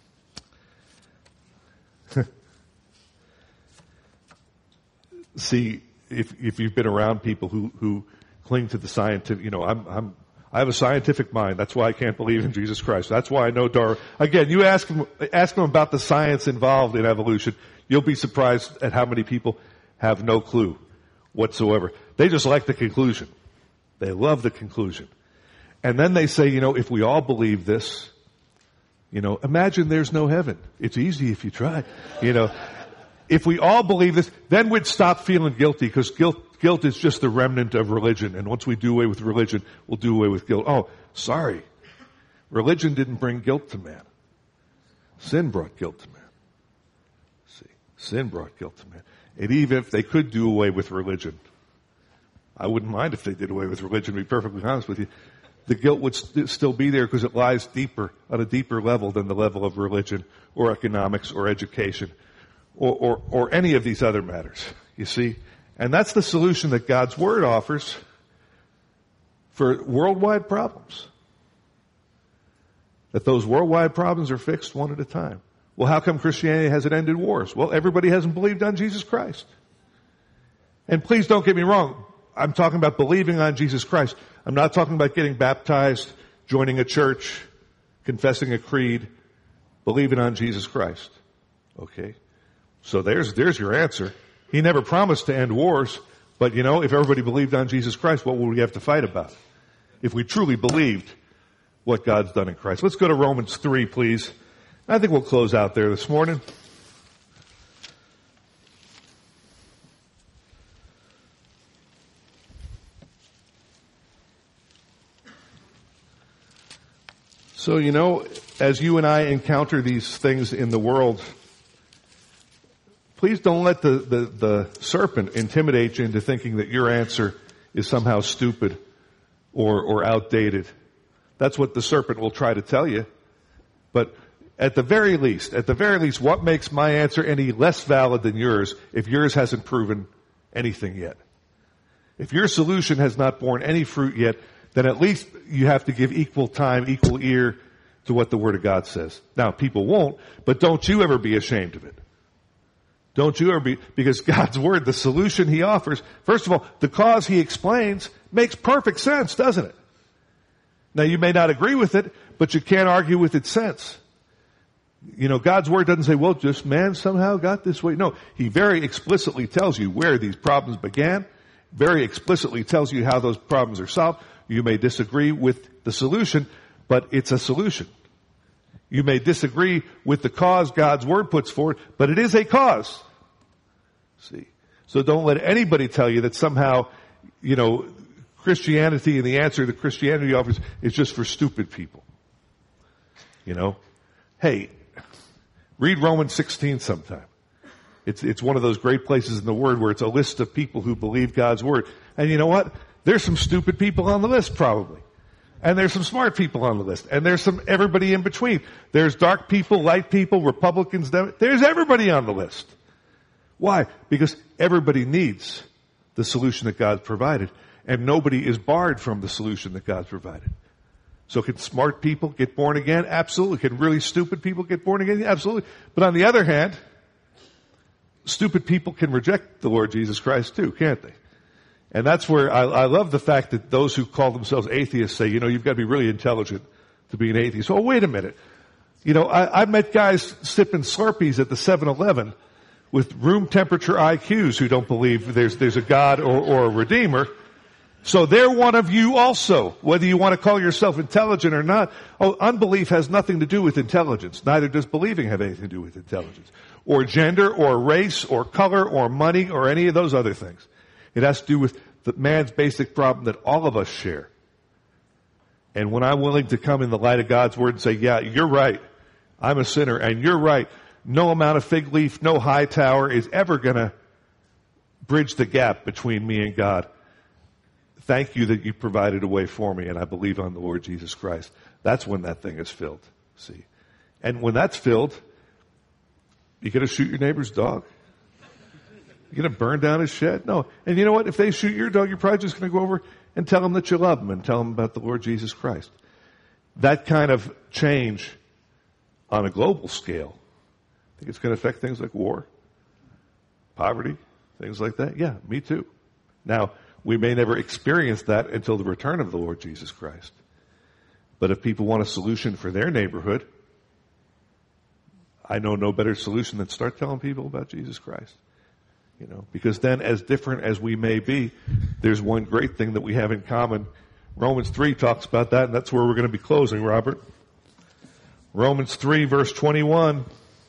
See, if you've been around people who cling to the scientific, I have a scientific mind. That's why I can't believe in Jesus Christ. That's why I know Darwin. Again, you ask them about the science involved in evolution. You'll be surprised at how many people have no clue whatsoever. They just like the conclusion. They love the conclusion. And then they say, if we all believe this, imagine there's no heaven. It's easy if you try. If we all believe this, then we'd stop feeling guilty because guilt is just the remnant of religion. And once we do away with religion, we'll do away with guilt. Oh, sorry. Religion didn't bring guilt to man. Sin brought guilt to man. See, sin brought guilt to man. And even if they could do away with religion, I wouldn't mind if they did away with religion, to be perfectly honest with you. The guilt would still be there because it lies deeper, on a deeper level than the level of religion or economics or education or any of these other matters, you see. And that's the solution that God's Word offers for worldwide problems. That those worldwide problems are fixed one at a time. Well, how come Christianity hasn't ended wars? Well, everybody hasn't believed on Jesus Christ. And please don't get me wrong. I'm talking about believing on Jesus Christ. I'm not talking about getting baptized, joining a church, confessing a creed, believing on Jesus Christ. Okay? So there's your answer. He never promised to end wars, but if everybody believed on Jesus Christ, what would we have to fight about? If we truly believed what God's done in Christ. Let's go to Romans 3, please. I think we'll close out there this morning. So, as you and I encounter these things in the world, please don't let the serpent intimidate you into thinking that your answer is somehow stupid or outdated. That's what the serpent will try to tell you. But at the very least, what makes my answer any less valid than yours if yours hasn't proven anything yet? If your solution has not borne any fruit yet, then at least you have to give equal time, equal ear to what the Word of God says. Now, people won't, but don't you ever be ashamed of it. Don't you ever be, because God's Word, the solution He offers, first of all, the cause He explains makes perfect sense, doesn't it? Now, you may not agree with it, but you can't argue with its sense. God's Word doesn't say, well, just man somehow got this way. No, He very explicitly tells you where these problems began, very explicitly tells you how those problems are solved. You may disagree with the solution, but it's a solution. You may disagree with the cause God's Word puts forward, but it is a cause. See? So don't let anybody tell you that somehow, Christianity and the answer that Christianity offers is just for stupid people. Hey, read Romans 16 sometime. It's one of those great places in the Word where it's a list of people who believe God's Word. And you know what? There's some stupid people on the list probably. And there's some smart people on the list. And there's some everybody in between. There's dark people, light people, Republicans. There's everybody on the list. Why? Because everybody needs the solution that God's provided. And nobody is barred from the solution that God's provided. So can smart people get born again? Absolutely. Can really stupid people get born again? Absolutely. But on the other hand, stupid people can reject the Lord Jesus Christ too, can't they? And that's where I love the fact that those who call themselves atheists say, you've got to be really intelligent to be an atheist. Oh, wait a minute. I've met guys sipping Slurpees at the 7-Eleven with room temperature IQs who don't believe there's a God or a Redeemer. So they're one of you also, whether you want to call yourself intelligent or not. Oh, unbelief has nothing to do with intelligence. Neither does believing have anything to do with intelligence. Or gender, or race, or color, or money, or any of those other things. It has to do with the man's basic problem that all of us share. And when I'm willing to come in the light of God's Word and say, yeah, you're right. I'm a sinner, and you're right. No amount of fig leaf, no high tower is ever going to bridge the gap between me and God. Thank you that you provided a way for me, and I believe on the Lord Jesus Christ. That's when that thing is filled. See? And when that's filled, you going to shoot your neighbor's dog? You going to burn down his shed? No. And you know what? If they shoot your dog, you're probably just going to go over and tell them that you love them and tell them about the Lord Jesus Christ. That kind of change on a global scale, I think it's going to affect things like war, poverty, things like that. Yeah, me too. Now, we may never experience that until the return of the Lord Jesus Christ. But if people want a solution for their neighborhood, I know no better solution than start telling people about Jesus Christ. Because then as different as we may be, there's one great thing that we have in common. Romans 3 talks about that, and that's where we're going to be closing, Robert. Romans 3, verse 21.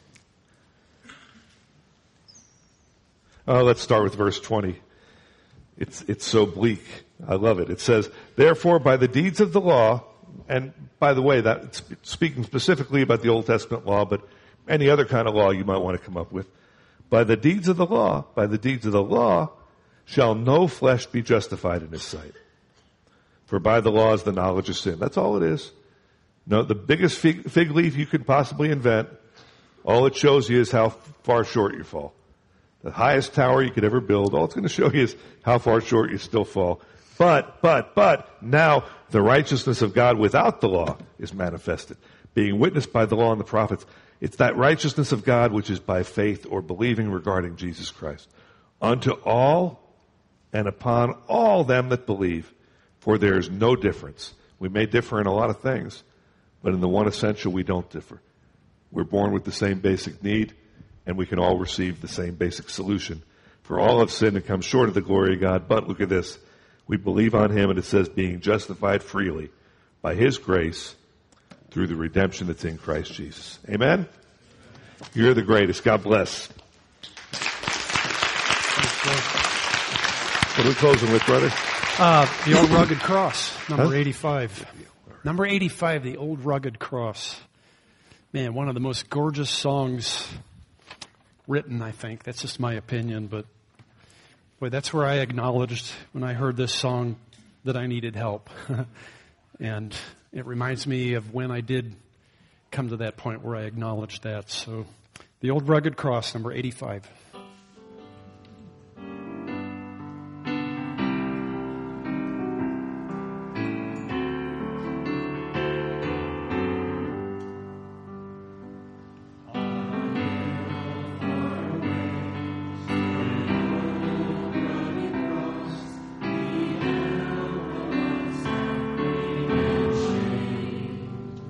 Let's start with verse 20. It's so bleak. I love it. It says, therefore, by the deeds of the law, and by the way, that's speaking specifically about the Old Testament law, but any other kind of law you might want to come up with. By the deeds of the law, shall no flesh be justified in his sight. For by the law is the knowledge of sin. That's all it is. No, the biggest fig leaf you could possibly invent, all it shows you is how far short you fall. The highest tower you could ever build, all it's going to show you is how far short you still fall. But, now the righteousness of God without the law is manifested, being witnessed by the law and the prophets. It's that righteousness of God which is by faith or believing regarding Jesus Christ. Unto all and upon all them that believe, for there is no difference. We may differ in a lot of things, but in the one essential we don't differ. We're born with the same basic need, and we can all receive the same basic solution. For all have sinned and come short of the glory of God. But look at this. We believe on Him, and it says being justified freely by His grace through the redemption that's in Christ Jesus. Amen? You're the greatest. God bless. What are we closing with, brother? The Old Rugged Cross, number 85. Number 85, The Old Rugged Cross. Man, one of the most gorgeous songs written, I think. That's just my opinion, but boy, that's where I acknowledged when I heard this song that I needed help. And it reminds me of when I did come to that point where I acknowledged that. So, The Old Rugged Cross, number 85.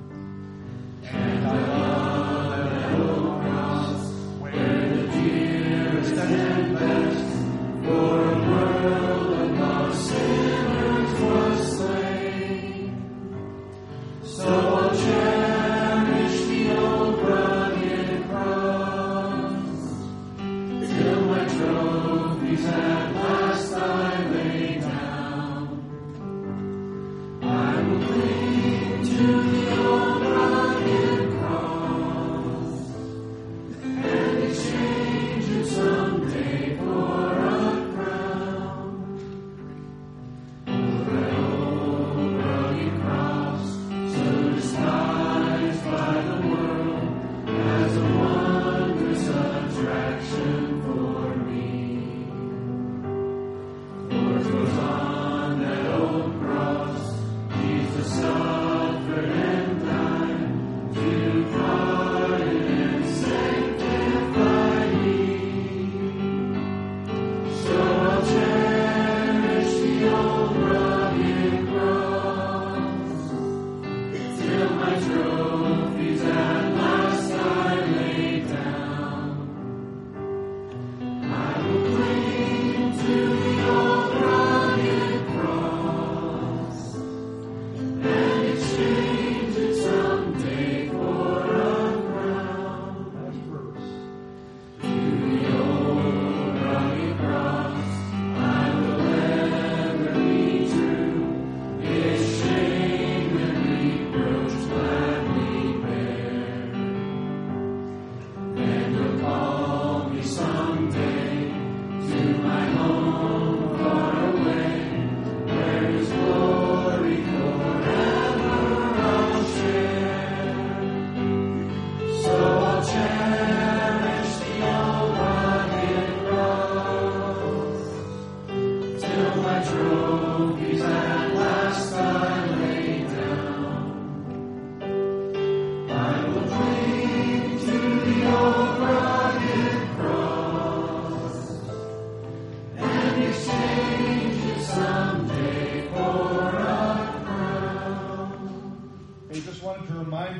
Dear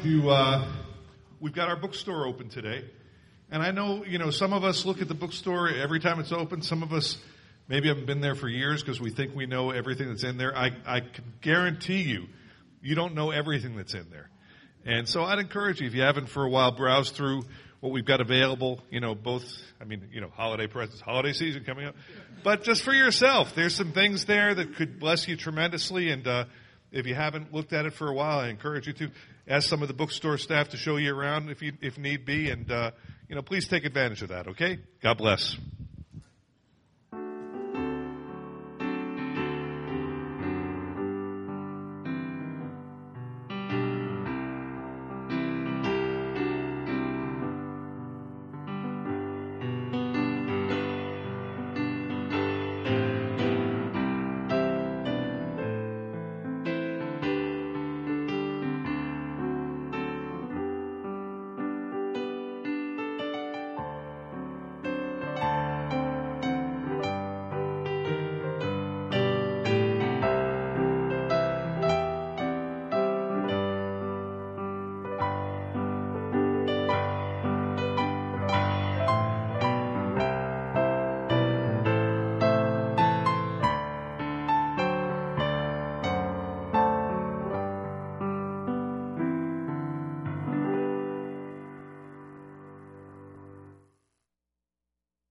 we've got our bookstore open today. And I know, some of us look at the bookstore every time it's open. Some of us maybe haven't been there for years because we think we know everything that's in there. I can guarantee you don't know everything that's in there. And so I'd encourage you, if you haven't for a while, browse through what we've got available, holiday presents, holiday season coming up. But just for yourself, there's some things there that could bless you tremendously. And if you haven't looked at it for a while, I encourage you to ask some of the bookstore staff to show you around if need be. And, please take advantage of that, okay? God bless.